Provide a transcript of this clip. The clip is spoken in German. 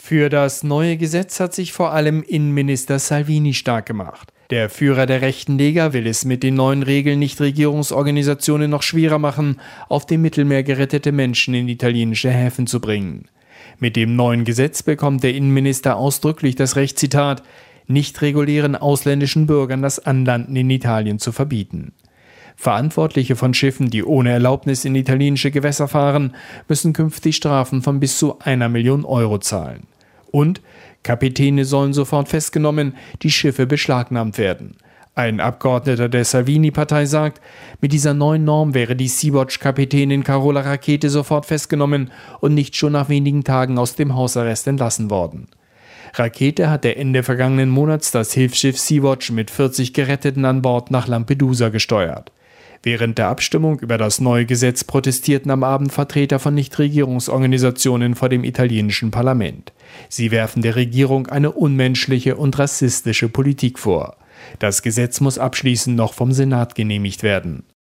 Für das neue Gesetz hat sich vor allem Innenminister Salvini stark gemacht. Der Führer der rechten Lega will es mit den neuen Regeln Nichtregierungsorganisationen noch schwerer machen, auf dem Mittelmeer gerettete Menschen in italienische Häfen zu bringen. Mit dem neuen Gesetz bekommt der Innenminister ausdrücklich das Recht, Zitat, nicht regulären ausländischen Bürgern das Anlanden in Italien zu verbieten. Verantwortliche von Schiffen, die ohne Erlaubnis in italienische Gewässer fahren, müssen künftig Strafen von bis zu 1 Million Euro zahlen. Und Kapitäne sollen sofort festgenommen, die Schiffe beschlagnahmt werden. Ein Abgeordneter der Salvini-Partei sagt, mit dieser neuen Norm wäre die Sea-Watch-Kapitänin Carola Rackete sofort festgenommen und nicht schon nach wenigen Tagen aus dem Hausarrest entlassen worden. Rackete hatte Ende vergangenen Monats das Hilfsschiff Sea-Watch mit 40 Geretteten an Bord nach Lampedusa gesteuert. Während der Abstimmung über das neue Gesetz protestierten am Abend Vertreter von Nichtregierungsorganisationen vor dem italienischen Parlament. Sie werfen der Regierung eine unmenschliche und rassistische Politik vor. Das Gesetz muss abschließend noch vom Senat genehmigt werden.